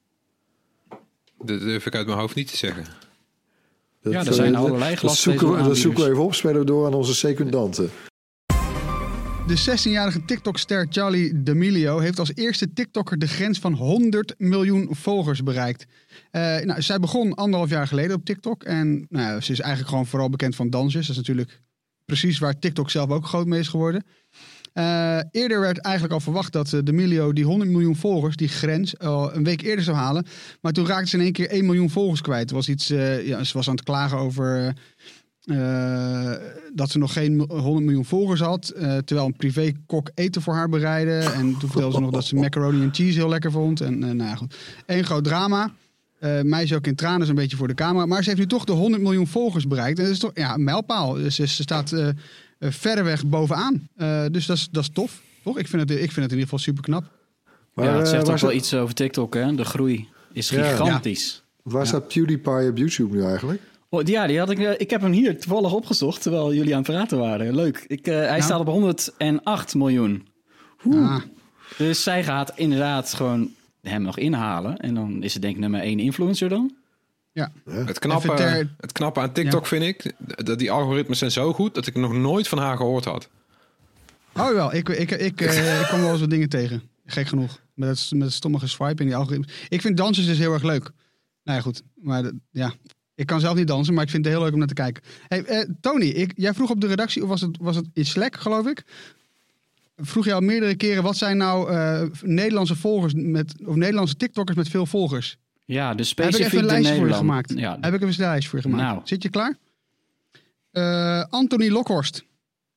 Dat durf ik uit mijn hoofd niet te zeggen. Dat, ja, er zijn uh, allerlei glasvezel. Dat, dat zoeken we even op, spelen we door aan onze secundanten. De zestienjarige TikTok-ster Charli D'Amelio heeft als eerste TikToker de grens van honderd miljoen volgers bereikt. Uh, nou, zij begon anderhalf jaar geleden op TikTok. En nou, ze is eigenlijk gewoon vooral bekend van dansjes. Dat is natuurlijk precies waar TikTok zelf ook groot mee is geworden. Uh, eerder werd eigenlijk al verwacht dat uh, D'Amelio die honderd miljoen volgers, die grens, uh, een week eerder zou halen. Maar toen raakte ze in één keer één miljoen volgers kwijt. Was iets, uh, ja, ze was aan het klagen over... Uh, Uh, dat ze nog geen honderd miljoen volgers had. Uh, terwijl een privékok eten voor haar bereidde. En toen vertelde ze nog dat ze macaroni en cheese heel lekker vond. En uh, nou ja, goed. Eén groot drama. Uh, meisje ook in tranen, is een beetje voor de camera. Maar ze heeft nu toch de honderd miljoen volgers bereikt. En dat is toch ja, een mijlpaal. Dus ze staat uh, uh, verreweg bovenaan. Uh, dus dat is, dat is tof. Toch? Ik vind, het, ik vind het in ieder geval super knap. Maar, ja, het zegt uh, ook wel het... iets over TikTok. Hè? De groei is gigantisch. Ja. Waar ja. staat PewDiePie op YouTube nu eigenlijk? Oh, ja, die had ik, ik heb hem hier toevallig opgezocht terwijl jullie aan het praten waren. Leuk. Ik, uh, hij ja. staat op honderdacht miljoen. Ah. Dus zij gaat inderdaad gewoon hem nog inhalen. En dan is het denk ik nummer één influencer dan. Ja. Het knappe, ter... het knappe aan TikTok ja. vind ik, dat die algoritmes zijn zo goed dat ik nog nooit van haar gehoord had. Oh wel, ik, ik, ik, ik, uh, ik kwam wel eens wat dingen tegen. Gek genoeg. Met het, met het stommige swipe in die algoritmes. Ik vind dansers dus heel erg leuk. Nou ja, goed. Maar ja... Ik kan zelf niet dansen, maar ik vind het heel leuk om naar te kijken. Hey, uh, Tony, ik, jij vroeg op de redactie, of was het, was het in Slack, geloof ik? Vroeg je al meerdere keren, wat zijn nou uh, Nederlandse volgers met, of Nederlandse TikTokkers met veel volgers? Ja, dus specifiek Heb ik even een lijstje voor je gemaakt? Ja. Heb ik even een lijstje voor je gemaakt? Nou. Zit je klaar? Uh, Anthony Lokhorst.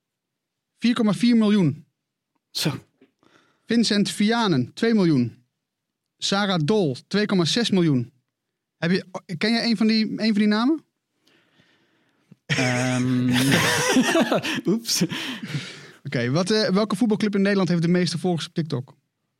vier komma vier miljoen. Zo. Vincent Vianen, twee miljoen. Sarah Dol, twee komma zes miljoen. Heb je, ken jij een van die, een van die namen? Um, Oeps. Oké, okay, wat, uh, welke voetbalclub in Nederland heeft de meeste volgers op TikTok?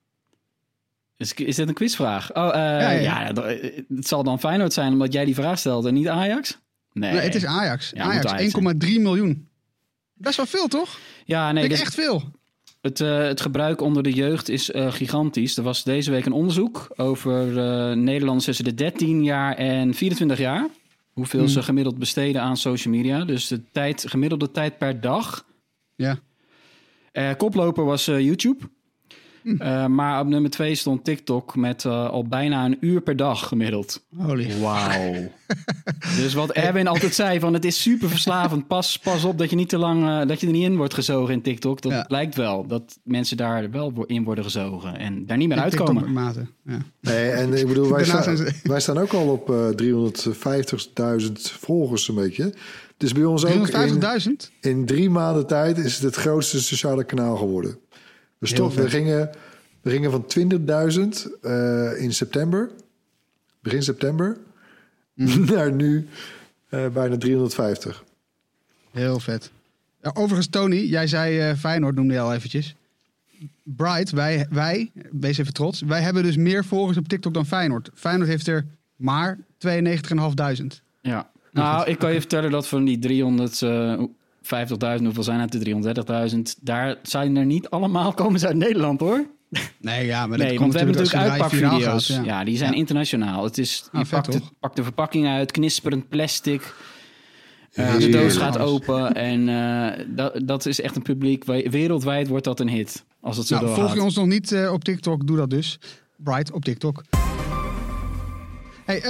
Is, is dit een quizvraag? Oh, uh, ja, ja. ja, het zal dan Feyenoord zijn omdat jij die vraag stelt en niet Ajax? Nee, nee het is Ajax. Ja, Ajax, Ajax één komma drie miljoen. Best wel veel, toch? Ja, nee. Dat is dus, echt veel. Het, uh, het gebruik onder de jeugd is uh, gigantisch. Er was deze week een onderzoek over uh, Nederlanders tussen de dertien jaar en vierentwintig jaar. Hoeveel hmm. ze gemiddeld besteden aan social media. Dus de tijd, gemiddelde tijd per dag. Ja. Uh, koploper was uh, YouTube. Hm. Uh, maar op nummer twee stond TikTok met uh, al bijna een uur per dag gemiddeld. Holy wauw. Dus wat Erwin altijd zei, van het is super verslavend. Pas, pas op dat je niet te lang, uh, dat je er niet in wordt gezogen in TikTok. Dat ja. lijkt wel dat mensen daar wel in worden gezogen en daar niet meer in uitkomen. Mate. Ja. Nee, en ik bedoel, wij, staan, wij staan ook al op uh, driehonderdvijftigduizend volgers een beetje. Dus bij ons ook driehonderdvijftigduizend? In, in drie maanden tijd is het het grootste sociale kanaal geworden. Dus toch, we gingen, we gingen van twintigduizend uh, in september, begin september, mm. naar nu uh, bijna driehonderdvijftig. Heel vet. Ja, overigens, Tony, jij zei uh, Feyenoord noemde je al eventjes. Bright, wij, wij, wees even trots, wij hebben dus meer volgers op TikTok dan Feyenoord. Feyenoord heeft er maar tweeënnegentigduizend. Ja, nou, ik kan je vertellen dat van die driehonderdvijftigduizend, hoeveel zijn het? De driehonderddertigduizend. Daar zijn er niet allemaal, komen ze uit Nederland, hoor. Nee, ja, maar nee, dat want we hebben natuurlijk Gaat, uitpakvideo's. ja. ja, die zijn ja. internationaal. Het is, je ah, vet, pakt, de, pakt de verpakking uit, knisperend plastic. Uh, de doos gaat open. En uh, dat, dat is echt een publiek. Wereldwijd wordt dat een hit. Als het zo nou, doorgaat. Volg je ons nog niet uh, op TikTok? Doe dat dus. Bright op TikTok. Hey,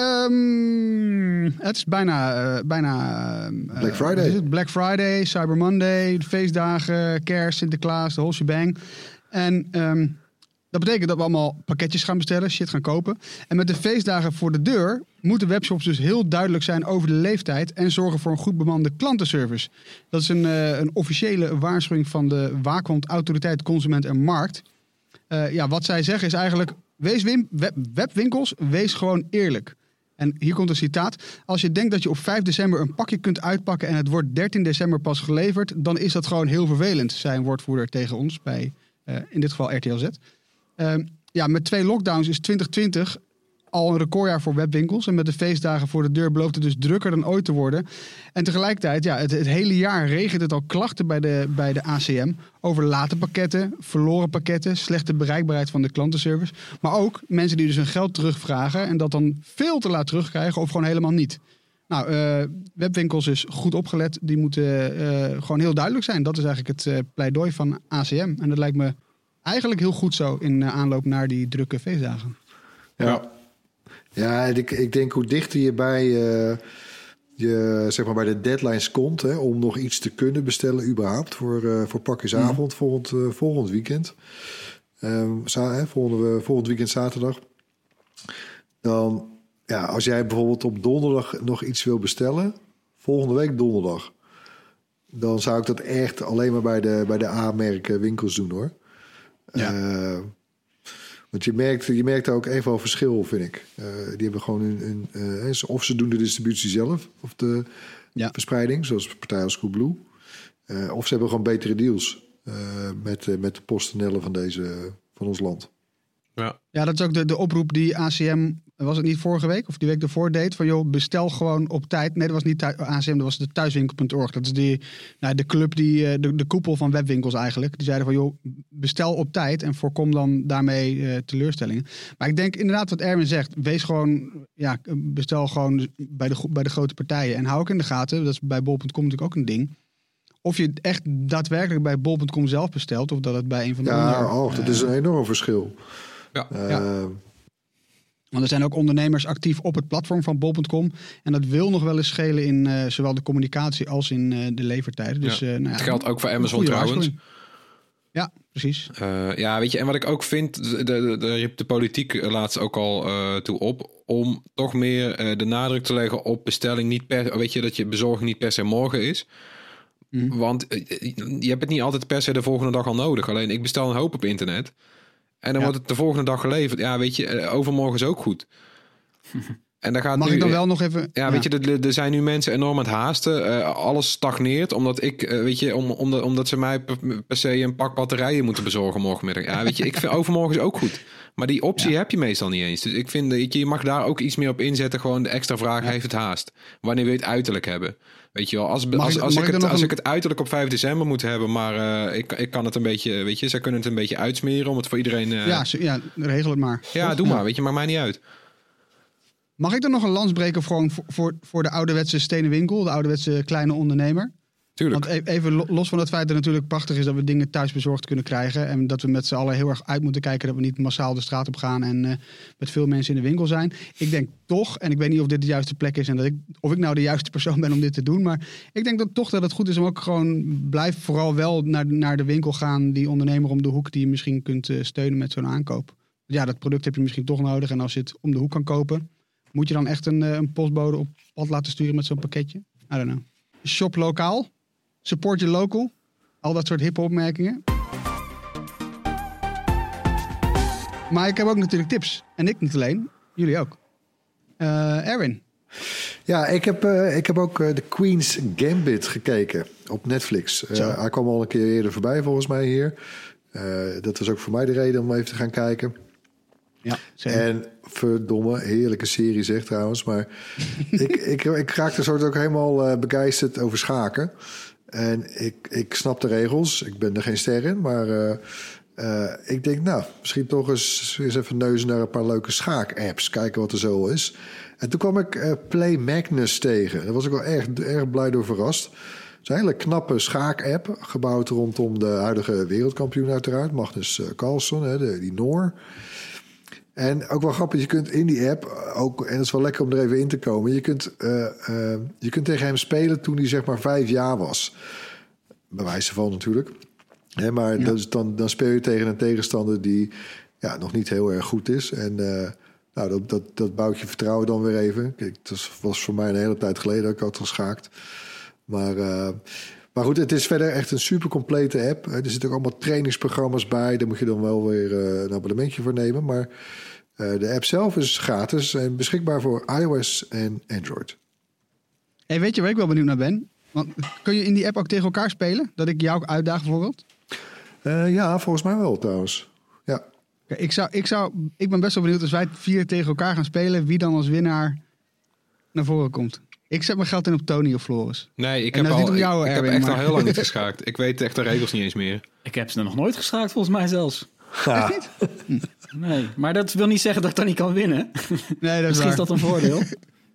um, het is bijna, uh, bijna uh, Black Friday. Het? Black Friday, Cyber Monday, de feestdagen, Kerst, Sinterklaas, de whole shebang. En um, dat betekent dat we allemaal pakketjes gaan bestellen, shit gaan kopen. En met de feestdagen voor de deur moeten webshops dus heel duidelijk zijn over de leeftijd en zorgen voor een goed bemande klantenservice. Dat is een, uh, een officiële waarschuwing van de Waakhond Autoriteit Consument en Markt. Uh, ja, wat zij zeggen is eigenlijk, wees wim, web, webwinkels, wees gewoon eerlijk. En hier komt een citaat. Als je denkt dat je op vijf december een pakje kunt uitpakken en het wordt dertien december pas geleverd, dan is dat gewoon heel vervelend, zei een woordvoerder tegen ons bij, uh, in dit geval R T L Z. Uh, ja, met twee lockdowns is twintig twintig al een recordjaar voor webwinkels. En met de feestdagen voor de deur belooft het dus drukker dan ooit te worden. En tegelijkertijd, ja, het, het hele jaar regent het al klachten bij de, bij de A C M over late pakketten, verloren pakketten, slechte bereikbaarheid van de klantenservice. Maar ook mensen die dus hun geld terugvragen en dat dan veel te laat terugkrijgen of gewoon helemaal niet. Nou, uh, webwinkels is goed opgelet. Die moeten uh, gewoon heel duidelijk zijn. Dat is eigenlijk het uh, pleidooi van A C M. En dat lijkt me eigenlijk heel goed zo in uh, aanloop naar die drukke feestdagen. Ja. Ja, ik, ik denk hoe dichter je bij, uh, je, zeg maar bij de deadlines komt, hè, om nog iets te kunnen bestellen überhaupt voor, uh, voor pakjesavond, mm. volgend, uh, volgend weekend. Um, za- hè, volgende, volgend weekend zaterdag. Dan, ja, als jij bijvoorbeeld op donderdag nog iets wil bestellen, volgende week donderdag, dan zou ik dat echt alleen maar bij de, bij de A-merken winkels doen, hoor. Ja. Uh, Want je merkt, je merkt ook even wel verschil, vind ik. Uh, die hebben gewoon een, een uh, of ze doen de distributie zelf, of de ja. verspreiding, zoals partij als Coolblue. Uh, of ze hebben gewoon betere deals uh, met, uh, met de PostNL van deze van ons land. Ja, ja, dat is ook de, de oproep die A C M, was het niet vorige week of die week ervoor deed, van joh, bestel gewoon op tijd. Nee, dat was niet A C M, dat was de thuiswinkel punt org. Dat is die, nou, de club, die, de, de koepel van webwinkels eigenlijk. Die zeiden van joh, bestel op tijd en voorkom dan daarmee uh, teleurstellingen. Maar ik denk inderdaad wat Erwin zegt, wees gewoon, ja, bestel gewoon bij de, bij de grote partijen. En hou ook in de gaten, dat is bij bol punt com natuurlijk ook een ding, of je echt daadwerkelijk bij bol punt com zelf bestelt, of dat het bij een van de ja, onder, oh, dat uh, is een enorm verschil. Ja. Uh, ja. Want er zijn ook ondernemers actief op het platform van bol punt com. En dat wil nog wel eens schelen in uh, zowel de communicatie als in uh, de levertijden. Dus, ja. uh, nou ja, het geldt ook voor Amazon trouwens. Ja, precies. Uh, ja, weet je, en wat ik ook vind, de, de, de, je hebt de politiek laatst ook al uh, toe op, om toch meer uh, de nadruk te leggen op bestelling niet per, weet je, dat je bezorging niet per se morgen is. Mm. Want uh, je hebt het niet altijd per se de volgende dag al nodig. Alleen ik bestel een hoop op internet. En dan Ja. wordt het de volgende dag geleverd. Ja, weet je, uh, overmorgen is ook goed. En dan gaat Mag nu, ik dan wel nog even... Ja, ja. weet je, er, er zijn nu mensen enorm aan het haasten. Uh, alles stagneert, omdat ik, uh, weet je, om, om de, omdat ze mij per, per se een pak batterijen moeten bezorgen morgenmiddag. Ja, weet je, ik vind overmorgen is ook goed. Maar die optie Ja. heb je meestal niet eens. Dus ik vind, weet je, je mag daar ook iets meer op inzetten. Gewoon de extra vraag, Ja. heeft het haast? Wanneer wil je het uiterlijk hebben? Weet je wel, als, Mag als, ik- als, mag ik, ik het, er nog als een- ik het uiterlijk op vijf december moet hebben, maar uh, ik, ik kan het een beetje, weet je, zij kunnen het een beetje uitsmeren om het voor iedereen... Uh, Ja, zo- ja, regel het maar. ja, doe maar, weet je, maakt mij niet uit. Mag ik dan nog een lans breken voor, gewoon voor, voor, voor de ouderwetse stenen winkel, de ouderwetse kleine ondernemer? Tuurlijk. Want e- even lo- los van het feit dat het natuurlijk prachtig is dat we dingen thuis bezorgd kunnen krijgen. En dat we met z'n allen heel erg uit moeten kijken dat we niet massaal de straat op gaan en uh, met veel mensen in de winkel zijn. Ik denk toch, en ik weet niet of dit de juiste plek is en dat ik, of ik nou de juiste persoon ben om dit te doen. Maar ik denk dat toch dat het goed is om ook gewoon, blijf vooral wel naar, naar de winkel gaan. Die ondernemer om de hoek die je misschien kunt uh, steunen met zo'n aankoop. Ja, dat product heb je misschien toch nodig. En als je het om de hoek kan kopen, moet je dan echt een, uh, een postbode op pad laten sturen met zo'n pakketje? I don't know. Shop lokaal. Support your local. Al dat soort hippe opmerkingen. Maar ik heb ook natuurlijk tips. En ik niet alleen. Jullie ook. Uh, Erwin. Ja, ik heb, uh, ik heb ook uh, The Queen's Gambit gekeken op Netflix. Uh, hij kwam al een keer eerder voorbij volgens mij hier. Uh, dat was ook voor mij de reden om even te gaan kijken. Ja, zeker. En verdomme, heerlijke serie zeg trouwens. Maar ik, ik, ik raakte soort ook helemaal uh, begeisterd over schaken. En ik, ik snap de regels. Ik ben er geen ster in. Maar uh, uh, ik denk, nou, misschien toch eens, eens even neuzen naar een paar leuke schaak-apps. Kijken wat er zo is. En toen kwam ik uh, Play Magnus tegen. Daar was ik wel erg, erg blij door verrast. Het is een hele knappe schaak-app. Gebouwd rondom de huidige wereldkampioen uiteraard. Magnus uh, Carlsen, hè, de, die Noor. En ook wel grappig, je kunt in die app ook, en het is wel lekker om er even in te komen, je kunt, uh, uh, je kunt tegen hem spelen toen hij zeg maar vijf jaar was. Bij wijze van natuurlijk. Hè, maar Ja. dat is dan, dan speel je tegen een tegenstander die ja, nog niet heel erg goed is. En uh, nou, dat, dat, dat bouwt je vertrouwen dan weer even. Kijk, dat was voor mij een hele tijd geleden dat ik had geschaakt. Maar... Uh, Maar goed, het is verder echt een super complete app. Er zitten ook allemaal trainingsprogramma's bij. Daar moet je dan wel weer uh, een abonnementje voor nemen. Maar uh, de app zelf is gratis en beschikbaar voor iOS en Android. Hey, weet je waar ik wel benieuwd naar ben? Want kun je in die app ook tegen elkaar spelen? Dat ik jou ook uitdaag bijvoorbeeld? Uh, ja, volgens mij wel trouwens. Ja. Kijk, ik, zou, ik, zou, ik ben best wel benieuwd als wij vier tegen elkaar gaan spelen, wie dan als winnaar naar voren komt. Ik zet mijn geld in op Tony of Floris. Nee, ik En heb, dat is al, niet om jou, ik, ik Erwin, heb echt maar- al heel lang niet geschaakt. Ik weet echt de regels niet eens meer. Ik heb ze nog nooit geschaakt, volgens mij zelfs. Ja. Nee, maar dat wil niet zeggen dat ik dan niet kan winnen. Nee, dat is Misschien is waar. dat een voordeel. Oké.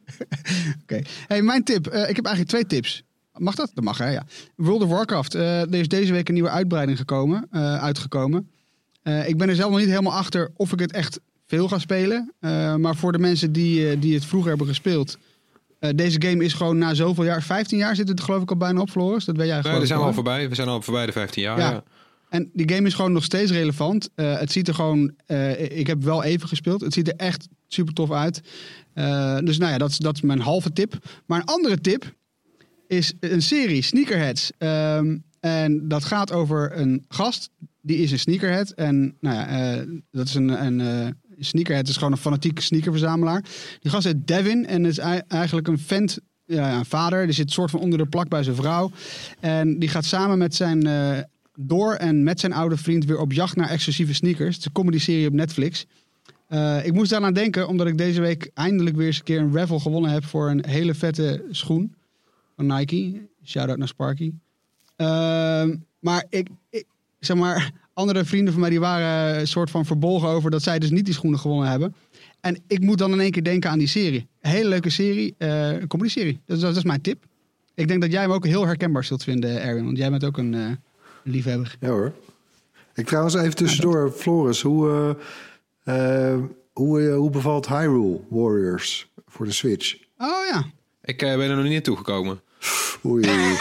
Okay. Hey, mijn tip. Uh, ik heb eigenlijk twee tips. Mag dat? Dat mag, hè? Ja. World of Warcraft. Uh, er is deze week een nieuwe uitbreiding gekomen, uh, uitgekomen. Uh, ik ben er zelf nog niet helemaal achter of ik het echt veel ga spelen. Uh, maar voor de mensen die, uh, die het vroeger hebben gespeeld... Uh, deze game is gewoon na zoveel jaar... vijftien jaar zit het geloof ik al bijna op, Floris. Dat weet jij Nee, geloof we ik zijn wel, al hè? voorbij. We zijn al voorbij de vijftien jaar. Ja. Ja. En die game is gewoon nog steeds relevant. Uh, het ziet er gewoon... Uh, ik heb wel even gespeeld. Het ziet er echt super tof uit. Uh, dus nou ja, dat is, dat is mijn halve tip. Maar een andere tip is een serie, Sneakerheads. Um, en dat gaat over een gast. Die is een sneakerhead. En nou ja, uh, dat is een... een uh, sneakerhead is gewoon een fanatieke sneakerverzamelaar. Die gast heet Devin en is eigenlijk een vent... Ja, een vader, die zit soort van onder de plak bij zijn vrouw. En die gaat samen met zijn... Uh, door en met zijn oude vriend weer op jacht naar exclusieve sneakers. Het is een comedy-serie op Netflix. Uh, ik moest daaraan denken, omdat ik deze week eindelijk weer eens een keer een raffle gewonnen heb voor een hele vette schoen van Nike. Shout-out naar Sparky. Uh, maar ik, ik, zeg maar, andere vrienden van mij die waren een soort van verbolgen over dat zij dus niet die schoenen gewonnen hebben. En ik moet dan in één keer denken aan die serie. Een hele leuke serie, uh, een comedy-serie. Dat, dat is mijn tip. Ik denk dat jij hem ook heel herkenbaar zult vinden, Erwin. Want jij bent ook een... Uh, liefhebber. Ja hoor. Ik trouwens even tussendoor, Floris, hoe, uh, uh, hoe, uh, hoe bevalt Hyrule Warriors voor de Switch? Oh ja. Ik uh, ben er nog niet naartoe gekomen. Oei.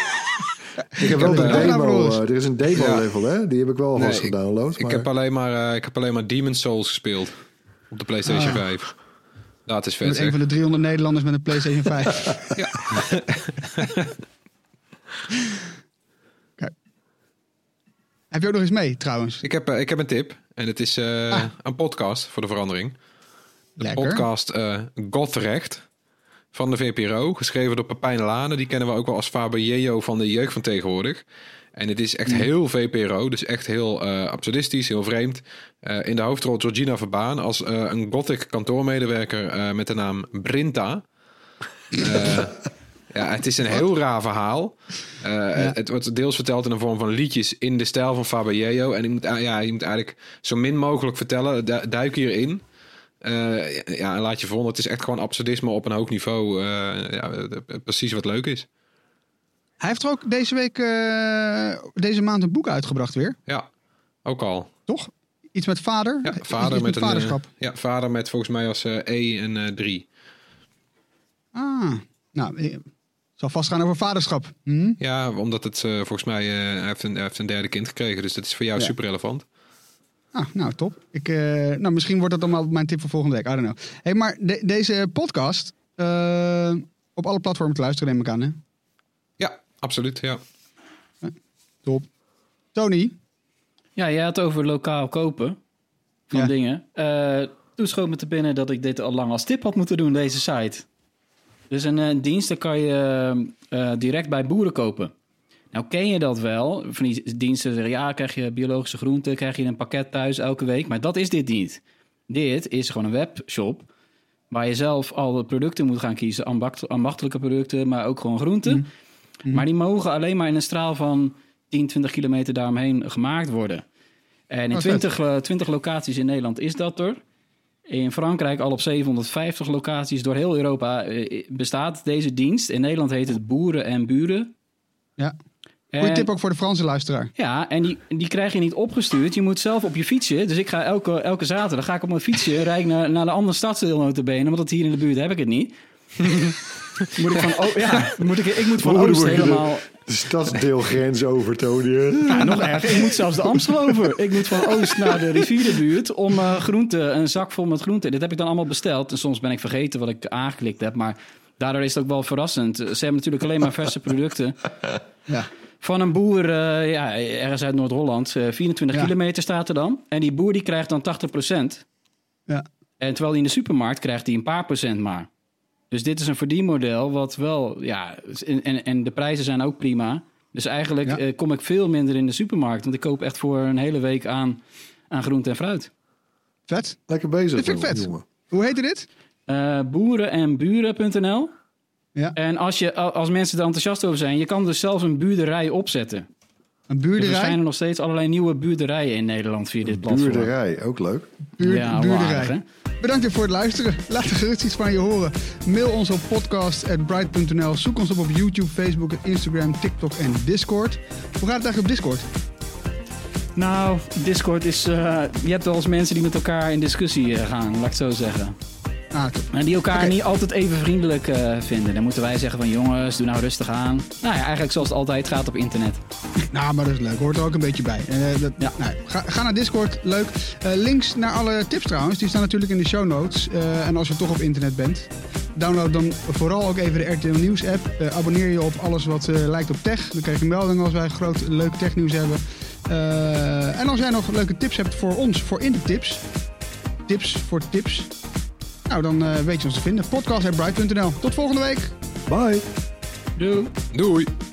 Ik heb wel de uh, demo. Uh, er is een demo ja. level, hè? Die heb ik wel alvast Nee, gedownload. Ik, maar... ik, heb alleen maar, uh, ik heb alleen maar Demon's Souls gespeeld. Op de PlayStation Ah. vijf. Dat is vet, Met zeg. een van de driehonderd Nederlanders met een PlayStation vijf. Ja. Heb je ook nog eens mee, trouwens? Ik heb, uh, ik heb een tip. En het is uh, ah. een podcast voor de verandering. De Lekker. podcast uh, Godrecht van de V P R O. Geschreven door Pepijn Lane. Die kennen we ook wel als Faber van de jeugd van tegenwoordig. En het is echt mm. heel V P R O. Dus echt heel uh, absurdistisch, heel vreemd. Uh, in de hoofdrol Georgina Verbaan als uh, een gothic kantoormedewerker uh, met de naam Brinta. Uh, ja, het is een heel raar verhaal. Uh, ja. het, het wordt deels verteld in de vorm van liedjes in de stijl van Faber en je moet, ja, je moet eigenlijk zo min mogelijk vertellen. Du- duik hierin. Uh, ja, en laat je verwonderen. Het is echt gewoon absurdisme op een hoog niveau. Uh, ja, precies wat leuk is. Hij heeft er ook deze week, uh, deze maand een boek uitgebracht weer. Ja, ook al. Toch? Iets met vader? Ja, vader met, met een vaderschap. Uh, ja, vader met volgens mij als uh, E en uh, drie. Ah, nou, het zal vast gaan over vaderschap. Hm? Ja, omdat het uh, volgens mij, uh, hij, heeft een, hij heeft een derde kind gekregen. Dus dat is voor jou ja. super relevant. Ah, nou, top. Ik, uh, nou, misschien wordt dat dan wel mijn tip voor volgende week. I don't know. Hey, maar de, deze podcast uh, op alle platformen te luisteren, neem ik aan, hè? Ja, absoluut, ja. ja. Top. Tony? Ja, jij had over lokaal kopen van ja. dingen. Uh, toen schoot me te binnen dat ik dit al lang als tip had moeten doen, deze site. Dus een, een dienst, daar kan je uh, direct bij boeren kopen. Nou ken je dat wel. Van die diensten zeggen, ja, krijg je biologische groenten, krijg je een pakket thuis elke week. Maar dat is dit niet. Dit is gewoon een webshop waar je zelf al de producten moet gaan kiezen. Ambacht, ambachtelijke producten, maar ook gewoon groenten. Mm. Mm. Maar die mogen alleen maar in een straal van tien, twintig kilometer daaromheen gemaakt worden. En in twintig, uh, twintig locaties in Nederland is dat er. In Frankrijk al op zevenhonderdvijftig locaties door heel Europa uh, bestaat deze dienst. In Nederland heet het Boeren en Buren. Ja. Goeie tip ook voor de Franse luisteraar. Ja, en die, die krijg je niet opgestuurd. Je moet zelf op je fietsje. Dus ik ga elke, elke zaterdag ga ik op mijn fietsje rijd naar, naar de andere stadsdeel notabene. Want hier in de buurt heb ik het niet. moet ik van, oh, ja, moet ik, ik moet van Hoe Oost helemaal... De, de stadsdeelgrens over, Tony. Ja, nog erger. Ik moet zelfs de Amstel over. Ik moet van Oost naar de rivierenbuurt om uh, groenten, een zak vol met groenten. Dit heb ik dan allemaal besteld. En soms ben ik vergeten wat ik aangeklikt heb. Maar daardoor is het ook wel verrassend. Ze hebben natuurlijk alleen maar verse producten. Ja. Van een boer, uh, ja, ergens uit Noord-Holland, uh, vierentwintig ja. kilometer staat er dan. En die boer die krijgt dan tachtig procent. Ja. En terwijl hij in de supermarkt krijgt hij een paar procent maar. Dus dit is een verdienmodel wat wel, ja, en, en de prijzen zijn ook prima. Dus eigenlijk ja. uh, kom ik veel minder in de supermarkt. Want ik koop echt voor een hele week aan, aan groente en fruit. Vet. Lekker bezig. Dat vind ik vet. Jongen. Hoe heette dit? Uh, boeren en buren punt n l. Ja. En als, je, als mensen er enthousiast over zijn, je kan dus zelfs een buurderij opzetten. Een buurderij? Er verschijnen nog steeds allerlei nieuwe buurderijen in Nederland via dit platform. Buurderij, ook leuk. Buur, ja, buurderij. Aardig, Bedankt voor het luisteren. Laat er gerust iets van je horen. Mail ons op podcast at bright punt n l. Zoek ons op op YouTube, Facebook, Instagram, TikTok en Discord. Hoe gaat het eigenlijk op Discord? Nou, Discord is... Uh, je hebt wel eens mensen die met elkaar in discussie gaan, laat ik het zo zeggen. Ah, en die elkaar okay. niet altijd even vriendelijk uh, vinden. Dan moeten wij zeggen van jongens, doe nou rustig aan. Nou ja, eigenlijk zoals het altijd gaat op internet. Nou, maar dat is leuk. Hoort er ook een beetje bij. Uh, dat, ja. nou, ga, ga naar Discord, leuk. Uh, links naar alle tips trouwens, die staan natuurlijk in de show notes. Uh, en als je toch op internet bent, download dan vooral ook even de R T L Nieuws app. Uh, abonneer je op alles wat uh, lijkt op tech. Dan krijg je meldingen als wij groot leuk technieuws hebben. Uh, en als jij nog leuke tips hebt voor ons, voor in de tips. Tips voor tips. Nou, dan uh, weet je ons te vinden. podcast at bright punt n l. Tot volgende week. Bye. Doei. Doei.